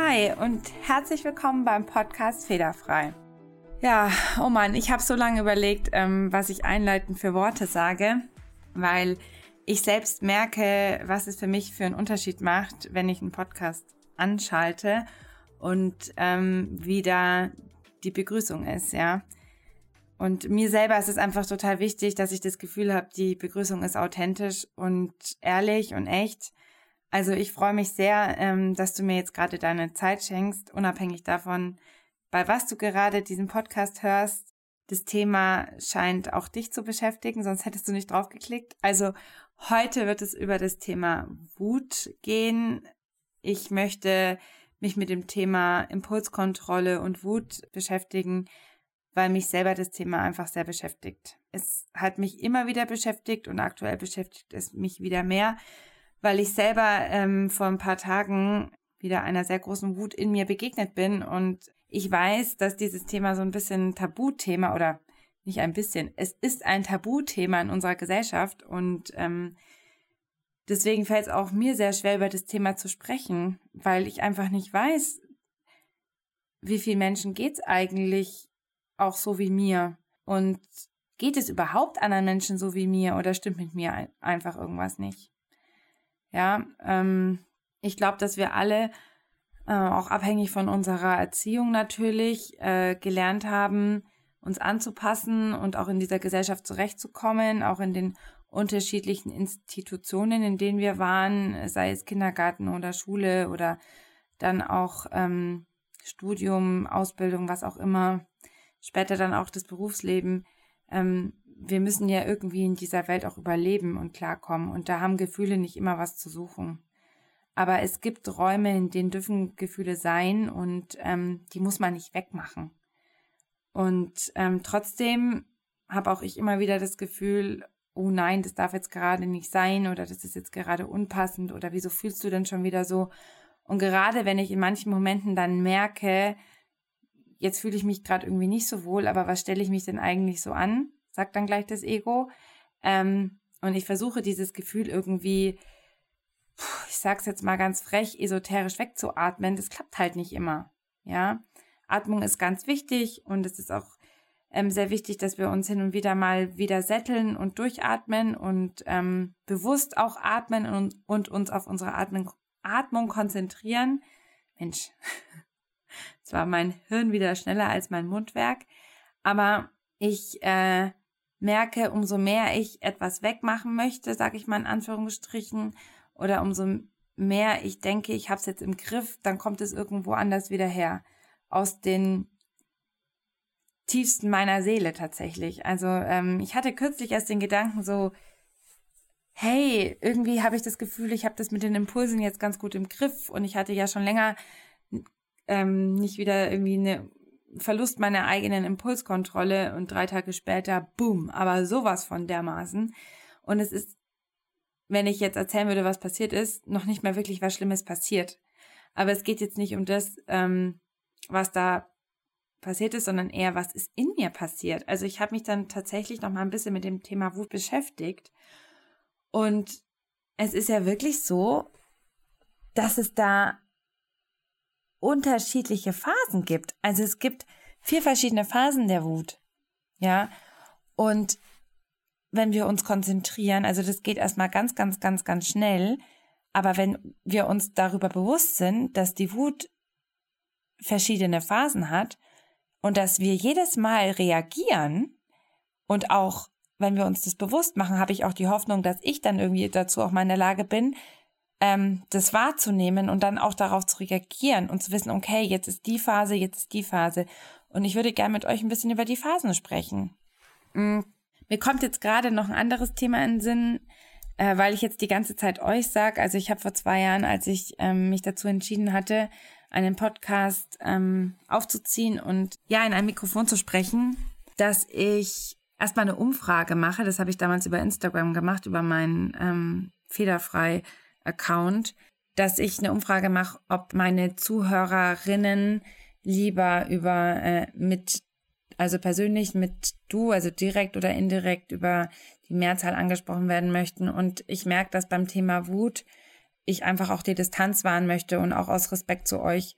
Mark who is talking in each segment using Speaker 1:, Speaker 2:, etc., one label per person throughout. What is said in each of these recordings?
Speaker 1: Hi und herzlich willkommen beim Podcast Fehlerfrei. Ja, oh Mann, ich habe so lange überlegt, was ich einleitend für Worte sage, weil ich selbst merke, was es für mich für einen Unterschied macht, wenn ich einen Podcast anschalte und wie da die Begrüßung ist, ja. Und mir selber ist es einfach total wichtig, dass ich das Gefühl habe, die Begrüßung ist authentisch und ehrlich und echt. Also ich freue mich sehr, dass du mir jetzt gerade deine Zeit schenkst, unabhängig davon, bei was du gerade diesen Podcast hörst. Das Thema scheint auch dich zu beschäftigen, sonst hättest du nicht drauf geklickt. Also heute wird es über das Thema Wut gehen. Ich möchte mich mit dem Thema Impulskontrolle und Wut beschäftigen, weil mich selber das Thema einfach sehr beschäftigt. Es hat mich immer wieder beschäftigt und aktuell beschäftigt es mich wieder mehr, weil ich selber vor ein paar Tagen wieder einer sehr großen Wut in mir begegnet bin und ich weiß, dass dieses Thema so ein bisschen Tabuthema oder nicht ein bisschen, es ist ein Tabuthema in unserer Gesellschaft und deswegen fällt es auch mir sehr schwer, über das Thema zu sprechen, weil ich einfach nicht weiß, wie vielen Menschen geht's eigentlich auch so wie mir und geht es überhaupt anderen Menschen so wie mir oder stimmt mit mir einfach irgendwas nicht? Ja, ich glaube, dass wir alle, auch abhängig von unserer Erziehung natürlich, gelernt haben, uns anzupassen und auch in dieser Gesellschaft zurechtzukommen, auch in den unterschiedlichen Institutionen, in denen wir waren, sei es Kindergarten oder Schule oder dann auch Studium, Ausbildung, was auch immer, später dann auch das Berufsleben. Wir müssen ja irgendwie in dieser Welt auch überleben und klarkommen und da haben Gefühle nicht immer was zu suchen. Aber es gibt Räume, in denen dürfen Gefühle sein und die muss man nicht wegmachen. Und trotzdem habe auch ich immer wieder das Gefühl, oh nein, das darf jetzt gerade nicht sein oder das ist jetzt gerade unpassend oder wieso fühlst du denn schon wieder so? Und gerade wenn ich in manchen Momenten dann merke, jetzt fühle ich mich gerade irgendwie nicht so wohl, aber was stelle ich mich denn eigentlich so an? Sagt dann gleich das Ego. Und ich versuche dieses Gefühl irgendwie, ich sag's jetzt mal ganz frech, esoterisch wegzuatmen. Das klappt halt nicht immer. Ja, Atmung ist ganz wichtig und es ist auch sehr wichtig, dass wir uns hin und wieder mal wieder sätteln und durchatmen und bewusst auch atmen und uns auf unsere Atmung konzentrieren. Mensch, jetzt war mein Hirn wieder schneller als mein Mundwerk, aber ich merke, umso mehr ich etwas wegmachen möchte, sage ich mal in Anführungsstrichen, oder umso mehr ich denke, ich habe es jetzt im Griff, dann kommt es irgendwo anders wieder her, aus den tiefsten meiner Seele tatsächlich. Also ich hatte kürzlich erst den Gedanken so, hey, irgendwie habe ich das Gefühl, ich habe das mit den Impulsen jetzt ganz gut im Griff und ich hatte ja schon länger nicht wieder irgendwie eine Verlust meiner eigenen Impulskontrolle und 3 Tage später, boom, aber sowas von dermaßen. Und es ist, wenn ich jetzt erzählen würde, was passiert ist, noch nicht mehr wirklich was Schlimmes passiert. Aber es geht jetzt nicht um das, was da passiert ist, sondern eher, was ist in mir passiert. Also ich habe mich dann tatsächlich noch mal ein bisschen mit dem Thema Wut beschäftigt. Und es ist ja wirklich so, dass es da unterschiedliche Phasen gibt. Also es gibt 4 verschiedene Phasen der Wut. Ja, und wenn wir uns konzentrieren, also das geht erstmal ganz, ganz, ganz, ganz schnell, aber wenn wir uns darüber bewusst sind, dass die Wut verschiedene Phasen hat und dass wir jedes Mal reagieren und auch, wenn wir uns das bewusst machen, habe ich auch die Hoffnung, dass ich dann irgendwie dazu auch mal in der Lage bin, das wahrzunehmen und dann auch darauf zu reagieren und zu wissen, okay, jetzt ist die Phase, jetzt ist die Phase. Und ich würde gerne mit euch ein bisschen über die Phasen sprechen. Mir kommt jetzt gerade noch ein anderes Thema in den Sinn, weil ich jetzt die ganze Zeit euch sage. Also ich habe vor 2 Jahren, als ich mich dazu entschieden hatte, einen Podcast aufzuziehen und ja, in ein Mikrofon zu sprechen, dass ich erstmal eine Umfrage mache. Das habe ich damals über Instagram gemacht, über meinen Fehlerfrei-Account, dass ich eine Umfrage mache, ob meine Zuhörerinnen lieber über also persönlich mit du, also direkt oder indirekt über die Mehrzahl angesprochen werden möchten. Und ich merke, dass beim Thema Wut ich einfach auch die Distanz wahren möchte und auch aus Respekt zu euch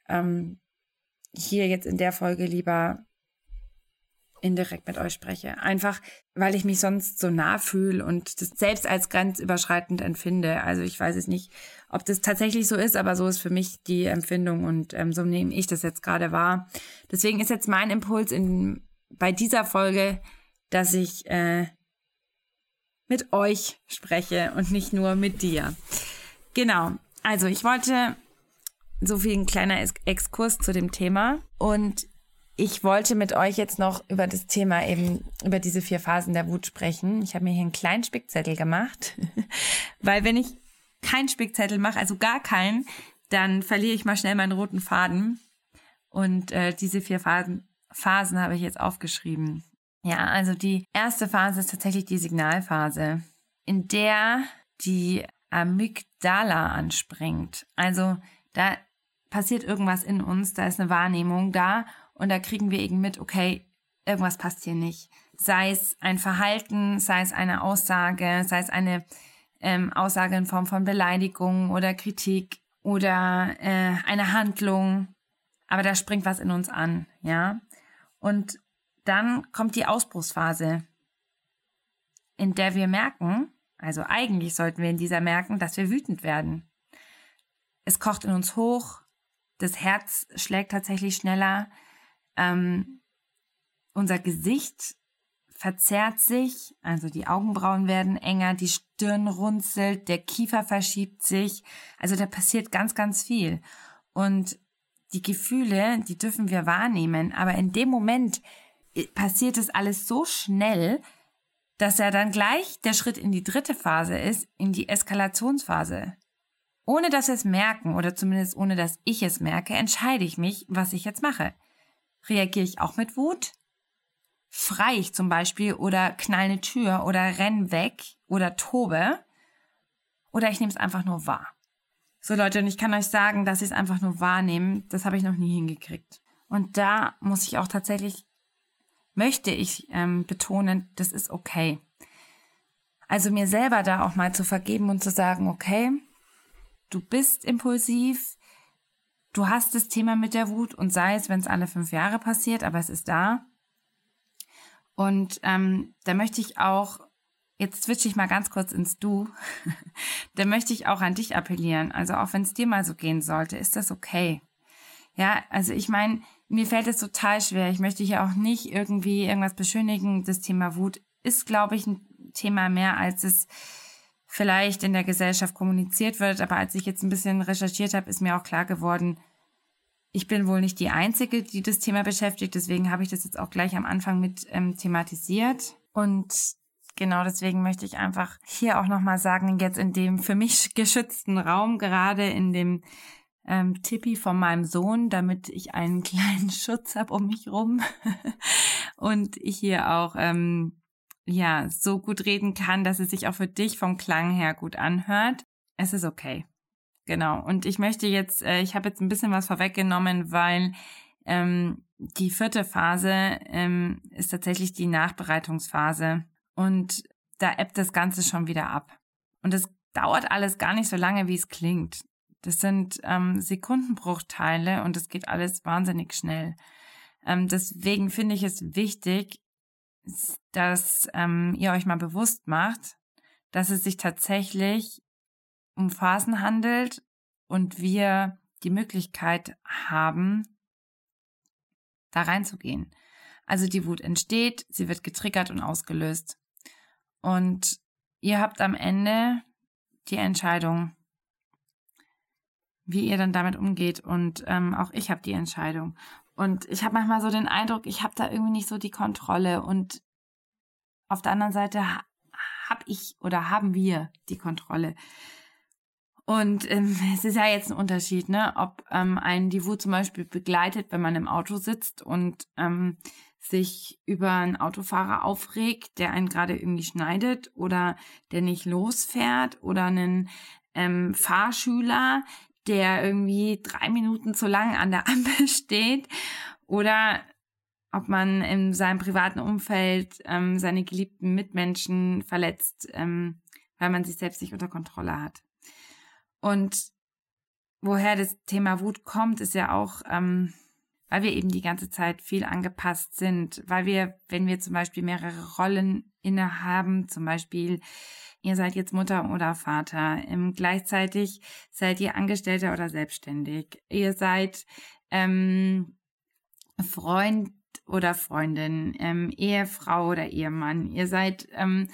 Speaker 1: hier jetzt in der Folge lieber indirekt mit euch spreche. Einfach, weil ich mich sonst so nah fühle und das selbst als grenzüberschreitend empfinde. Also ich weiß es nicht, ob das tatsächlich so ist, aber so ist für mich die Empfindung und so nehme ich das jetzt gerade wahr. Deswegen ist jetzt mein Impuls bei dieser Folge, dass ich mit euch spreche und nicht nur mit dir. Genau, also ich wollte so viel ein kleiner Exkurs zu dem Thema und ich wollte mit euch jetzt noch über das Thema eben, über diese 4 Phasen der Wut sprechen. Ich habe mir hier einen kleinen Spickzettel gemacht, weil wenn ich keinen Spickzettel mache, also gar keinen, dann verliere ich mal schnell meinen roten Faden. Und diese 4 Phasen habe ich jetzt aufgeschrieben. Ja, also die erste Phase ist tatsächlich die Signalphase, in der die Amygdala anspringt. Also da passiert irgendwas in uns, da ist eine Wahrnehmung da und da kriegen wir eben mit, okay, irgendwas passt hier nicht. Sei es ein Verhalten, sei es eine Aussage, sei es eine Aussage in Form von Beleidigung oder Kritik oder eine Handlung. Aber da springt was in uns an, ja. Und dann kommt die Ausbruchsphase, in der wir merken, also eigentlich sollten wir in dieser merken, dass wir wütend werden. Es kocht in uns hoch, das Herz schlägt tatsächlich schneller, unser Gesicht verzerrt sich, also die Augenbrauen werden enger, die Stirn runzelt, der Kiefer verschiebt sich, also da passiert ganz, ganz viel. Und die Gefühle, die dürfen wir wahrnehmen, aber in dem Moment passiert es alles so schnell, dass ja dann gleich der Schritt in die 3. Phase ist, in die Eskalationsphase. Ohne dass wir es merken oder zumindest ohne dass ich es merke, entscheide ich mich, was ich jetzt mache. Reagiere ich auch mit Wut? Schreie ich zum Beispiel oder knall eine Tür oder renn weg oder tobe? Oder ich nehme es einfach nur wahr. So Leute, und ich kann euch sagen, dass ich es einfach nur wahrnehme, das habe ich noch nie hingekriegt. Und da muss ich auch tatsächlich, möchte ich betonen, das ist okay. Also mir selber da auch mal zu vergeben und zu sagen, okay, du bist impulsiv, du hast das Thema mit der Wut und sei es, wenn es alle 5 Jahre passiert, aber es ist da. Und da möchte ich auch, jetzt switche ich mal ganz kurz ins Du, da möchte ich auch an dich appellieren. Also auch wenn es dir mal so gehen sollte, ist das okay. Ja, also ich meine, mir fällt es total schwer. Ich möchte hier auch nicht irgendwie irgendwas beschönigen. Das Thema Wut ist, glaube ich, ein Thema mehr, als es vielleicht in der Gesellschaft kommuniziert wird. Aber als ich jetzt ein bisschen recherchiert habe, ist mir auch klar geworden, ich bin wohl nicht die Einzige, die das Thema beschäftigt. Deswegen habe ich das jetzt auch gleich am Anfang mit thematisiert. Und genau deswegen möchte ich einfach hier auch nochmal sagen, jetzt in dem für mich geschützten Raum, gerade in dem Tippi von meinem Sohn, damit ich einen kleinen Schutz habe um mich rum und ich hier auch so gut reden kann, dass es sich auch für dich vom Klang her gut anhört. Es ist okay. Genau. Und ich möchte jetzt, ich habe jetzt ein bisschen was vorweggenommen, weil die 4. Phase ist tatsächlich die Nachbereitungsphase und da ebbt das Ganze schon wieder ab. Und es dauert alles gar nicht so lange, wie es klingt. Das sind Sekundenbruchteile und es geht alles wahnsinnig schnell. Deswegen finde ich es wichtig, dass ihr euch mal bewusst macht, dass es sich tatsächlich um Phasen handelt und wir die Möglichkeit haben, da reinzugehen. Also die Wut entsteht, sie wird getriggert und ausgelöst. Und ihr habt am Ende die Entscheidung, wie ihr dann damit umgeht. Und auch ich habe die Entscheidung. Und ich habe manchmal so den Eindruck, ich habe da irgendwie nicht so die Kontrolle. Und auf der anderen Seite haben wir die Kontrolle. Und es ist ja jetzt ein Unterschied, ne, ob einen die Wut zum Beispiel begleitet, wenn man im Auto sitzt und sich über einen Autofahrer aufregt, der einen gerade irgendwie schneidet oder der nicht losfährt oder einen Fahrschüler, der irgendwie 3 Minuten zu lang an der Ampel steht oder ob man in seinem privaten Umfeld seine geliebten Mitmenschen verletzt, weil man sich selbst nicht unter Kontrolle hat. Und woher das Thema Wut kommt, ist ja auch, weil wir eben die ganze Zeit viel angepasst sind, weil wir, wenn wir zum Beispiel mehrere Rollen innehaben, zum Beispiel ihr seid jetzt Mutter oder Vater, gleichzeitig seid ihr Angestellter oder selbstständig, ihr seid Freund oder Freundin, Ehefrau oder Ehemann, ihr seid,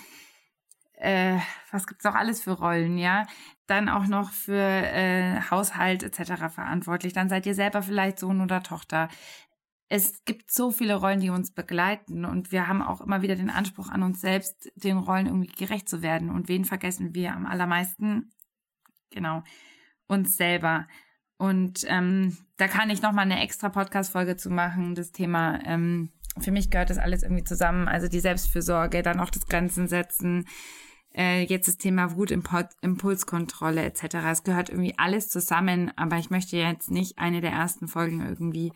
Speaker 1: was gibt's noch alles für Rollen, ja? Dann auch noch für Haushalt etc. verantwortlich. Dann seid ihr selber vielleicht Sohn oder Tochter. Es gibt so viele Rollen, die uns begleiten und wir haben auch immer wieder den Anspruch an uns selbst, den Rollen irgendwie gerecht zu werden. Und wen vergessen wir am allermeisten? Genau, uns selber. Und da kann ich nochmal eine extra Podcast-Folge zu machen, das Thema, für mich gehört das alles irgendwie zusammen, also die Selbstfürsorge, dann auch das Grenzen setzen, jetzt das Thema Wut, Impulskontrolle etc. Es gehört irgendwie alles zusammen, aber ich möchte jetzt nicht eine der ersten Folgen irgendwie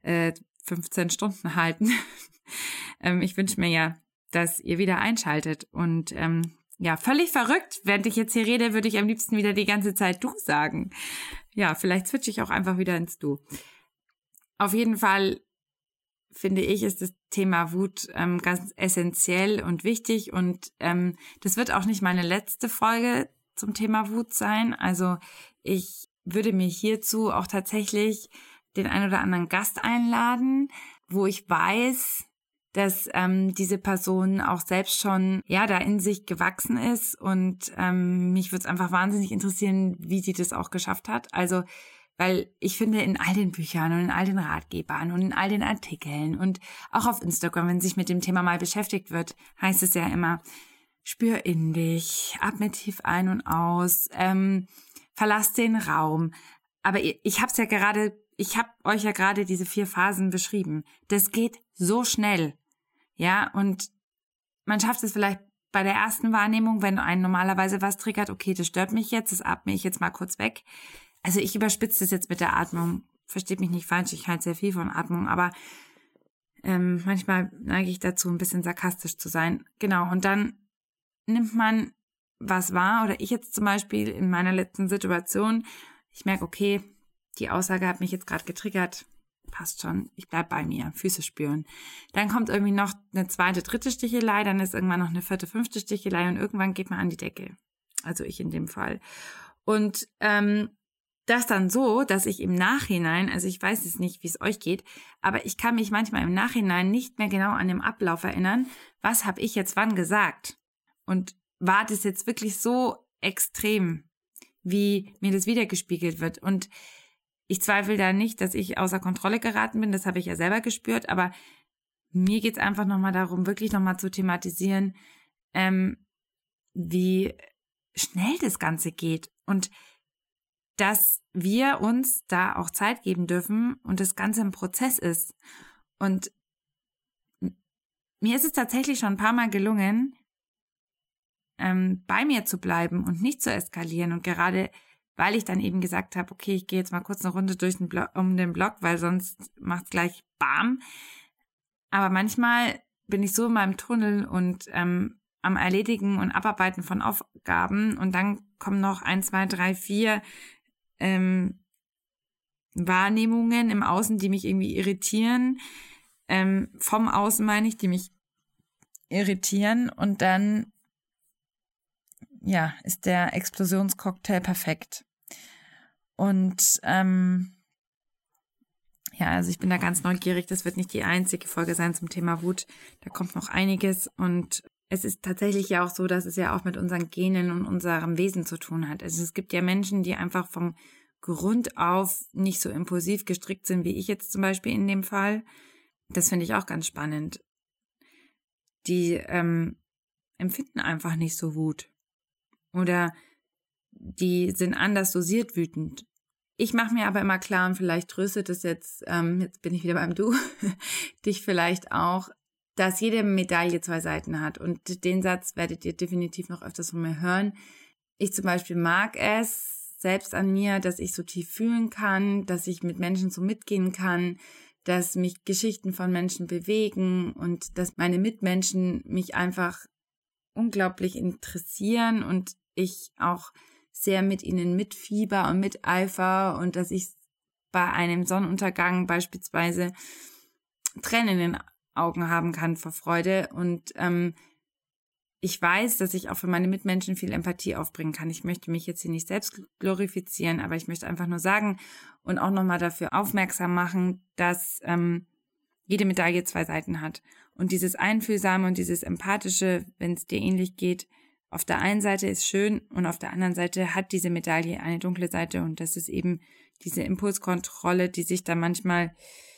Speaker 1: 15 Stunden halten. Ich wünsche mir ja, dass ihr wieder einschaltet und ja, völlig verrückt. Während ich jetzt hier rede, würde ich am liebsten wieder die ganze Zeit du sagen. Ja, vielleicht switche ich auch einfach wieder ins Du. Auf jeden Fall finde ich, ist das Thema Wut ganz essentiell und wichtig und das wird auch nicht meine letzte Folge zum Thema Wut sein. Also ich würde mir hierzu auch tatsächlich den ein oder anderen Gast einladen, wo ich weiß, dass diese Person auch selbst schon da in sich gewachsen ist und mich würde es einfach wahnsinnig interessieren, wie sie das auch geschafft hat. Also weil ich finde, in all den Büchern und in all den Ratgebern und in all den Artikeln und auch auf Instagram, wenn sich mit dem Thema mal beschäftigt wird, heißt es ja immer, spür in dich, atme tief ein und aus, verlass den Raum. Aber ich habe euch ja gerade diese 4 Phasen beschrieben. Das geht so schnell. Ja, und man schafft es vielleicht bei der ersten Wahrnehmung, wenn einen normalerweise was triggert, okay, das stört mich jetzt, das atme ich jetzt mal kurz weg. Also ich überspitze das jetzt mit der Atmung. Versteht mich nicht falsch, ich halte sehr viel von Atmung, aber manchmal neige ich dazu, ein bisschen sarkastisch zu sein. Genau, und dann nimmt man was wahr, oder ich jetzt zum Beispiel in meiner letzten Situation, ich merke, okay, die Aussage hat mich jetzt gerade getriggert, passt schon, ich bleib bei mir, Füße spüren. Dann kommt irgendwie noch eine 2., 3. Stichelei, dann ist irgendwann noch eine 4., 5. Stichelei und irgendwann geht man an die Decke. Also ich in dem Fall. Und das dann so, dass ich im Nachhinein, also ich weiß jetzt nicht, wie es euch geht, aber ich kann mich manchmal im Nachhinein nicht mehr genau an den Ablauf erinnern, was habe ich jetzt wann gesagt? Und war das jetzt wirklich so extrem, wie mir das wiedergespiegelt wird? Und ich zweifle da nicht, dass ich außer Kontrolle geraten bin, das habe ich ja selber gespürt, aber mir geht es einfach nochmal darum, wirklich nochmal zu thematisieren, wie schnell das Ganze geht und dass wir uns da auch Zeit geben dürfen und das Ganze ein Prozess ist. Und mir ist es tatsächlich schon ein paar Mal gelungen, bei mir zu bleiben und nicht zu eskalieren. Und gerade weil ich dann eben gesagt habe, okay, ich gehe jetzt mal kurz eine Runde um den Block, weil sonst macht's gleich Bam. Aber manchmal bin ich so in meinem Tunnel und am Erledigen und Abarbeiten von Aufgaben und dann kommen noch 1, 2, 3, 4 Wahrnehmungen im Außen, die mich irgendwie irritieren. Vom Außen meine ich, die mich irritieren und dann ist der Explosionscocktail perfekt. Und also ich bin da ganz neugierig. Das wird nicht die einzige Folge sein zum Thema Wut. Da kommt noch einiges und es ist tatsächlich ja auch so, dass es ja auch mit unseren Genen und unserem Wesen zu tun hat. Also es gibt ja Menschen, die einfach vom Grund auf nicht so impulsiv gestrickt sind, wie ich jetzt zum Beispiel in dem Fall. Das finde ich auch ganz spannend. Die empfinden einfach nicht so Wut. Oder die sind anders dosiert wütend. Ich mache mir aber immer klar, und vielleicht tröstet es jetzt bin ich wieder beim Du, dich vielleicht auch, dass jede Medaille 2 Seiten hat. Und den Satz werdet ihr definitiv noch öfters von mir hören. Ich zum Beispiel mag es selbst an mir, dass ich so tief fühlen kann, dass ich mit Menschen so mitgehen kann, dass mich Geschichten von Menschen bewegen und dass meine Mitmenschen mich einfach unglaublich interessieren und ich auch sehr mit ihnen mitfieber und miteifer und dass ich bei einem Sonnenuntergang beispielsweise Tränen in den Augen haben kann vor Freude. Und ich weiß, dass ich auch für meine Mitmenschen viel Empathie aufbringen kann. Ich möchte mich jetzt hier nicht selbst glorifizieren, aber ich möchte einfach nur sagen und auch nochmal dafür aufmerksam machen, dass jede Medaille 2 Seiten hat. Und dieses Einfühlsame und dieses Empathische, wenn es dir ähnlich geht, auf der einen Seite ist schön und auf der anderen Seite hat diese Medaille eine dunkle Seite und das ist eben diese Impulskontrolle, die sich da manchmal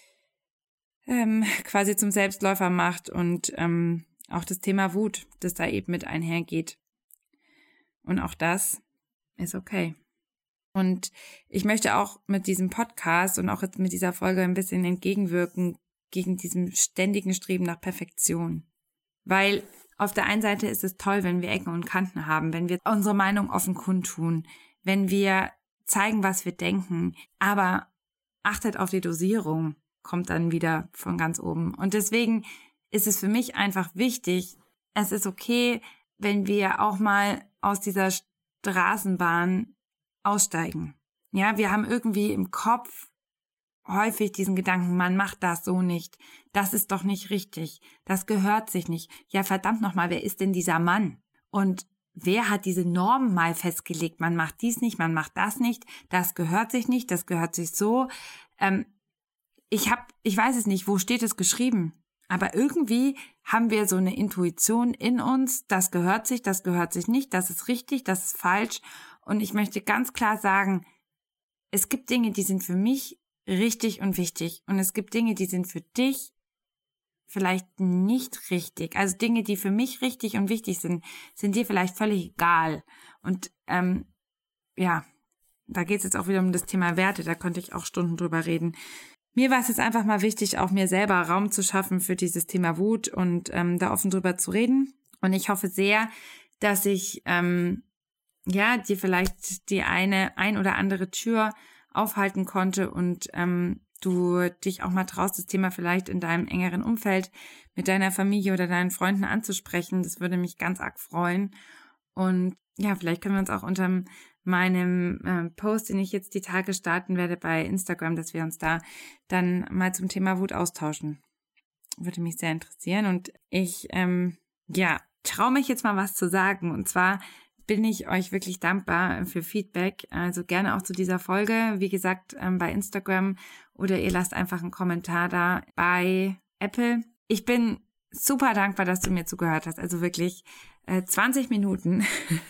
Speaker 1: quasi zum Selbstläufer macht und auch das Thema Wut, das da eben mit einhergeht. Und auch das ist okay. Und ich möchte auch mit diesem Podcast und auch jetzt mit dieser Folge ein bisschen entgegenwirken gegen diesem ständigen Streben nach Perfektion. Weil auf der einen Seite ist es toll, wenn wir Ecken und Kanten haben, wenn wir unsere Meinung offen kundtun, wenn wir zeigen, was wir denken. Aber achtet auf die Dosierung, kommt dann wieder von ganz oben. Und deswegen ist es für mich einfach wichtig, es ist okay, wenn wir auch mal aus dieser Straßenbahn aussteigen. Ja, wir haben irgendwie im Kopf häufig diesen Gedanken, man macht das so nicht, das ist doch nicht richtig, das gehört sich nicht. Ja, verdammt nochmal, wer ist denn dieser Mann? Und wer hat diese Normen mal festgelegt? Man macht dies nicht, man macht das nicht, das gehört sich nicht, das gehört sich so. Ich weiß es nicht, wo steht es geschrieben? Aber irgendwie haben wir so eine Intuition in uns, das gehört sich nicht, das ist richtig, das ist falsch. Und ich möchte ganz klar sagen, es gibt Dinge, die sind für mich richtig und wichtig. Und es gibt Dinge, die sind für dich vielleicht nicht richtig. Also Dinge, die für mich richtig und wichtig sind dir vielleicht völlig egal. Und ja, da geht es jetzt auch wieder um das Thema Werte, da konnte ich auch Stunden drüber reden. Mir war es jetzt einfach mal wichtig, auch mir selber Raum zu schaffen für dieses Thema Wut und da offen drüber zu reden. Und ich hoffe sehr, dass ich dir vielleicht die ein oder andere Tür aufhalten konnte und du dich auch mal traust, das Thema vielleicht in deinem engeren Umfeld mit deiner Familie oder deinen Freunden anzusprechen. Das würde mich ganz arg freuen. Und ja, vielleicht können wir uns auch unter meinem Post, den ich jetzt die Tage starten werde bei Instagram, dass wir uns da dann mal zum Thema Wut austauschen. Würde mich sehr interessieren. Und ich traue mich jetzt mal was zu sagen. Und zwar bin ich euch wirklich dankbar für Feedback. Also gerne auch zu dieser Folge. Wie gesagt, bei Instagram oder ihr lasst einfach einen Kommentar da bei Apple. Ich bin super dankbar, dass du mir zugehört hast. Also wirklich 20 Minuten.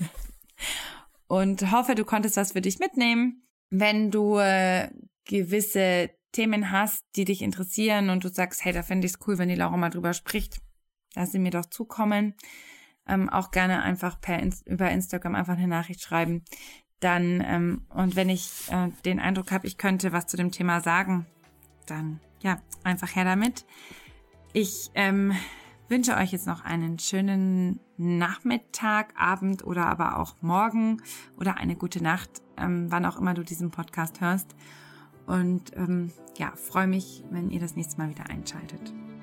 Speaker 1: Und hoffe, du konntest was für dich mitnehmen. Wenn du gewisse Themen hast, die dich interessieren und du sagst, hey, da finde ich es cool, wenn die Laura mal drüber spricht, lass sie mir doch zukommen. Auch gerne einfach über Instagram einfach eine Nachricht schreiben. Dann, und wenn ich den Eindruck habe, ich könnte was zu dem Thema sagen, dann ja, einfach her damit. Ich wünsche euch jetzt noch einen schönen Nachmittag, Abend oder aber auch morgen oder eine gute Nacht, wann auch immer du diesen Podcast hörst. Und freue mich, wenn ihr das nächste Mal wieder einschaltet.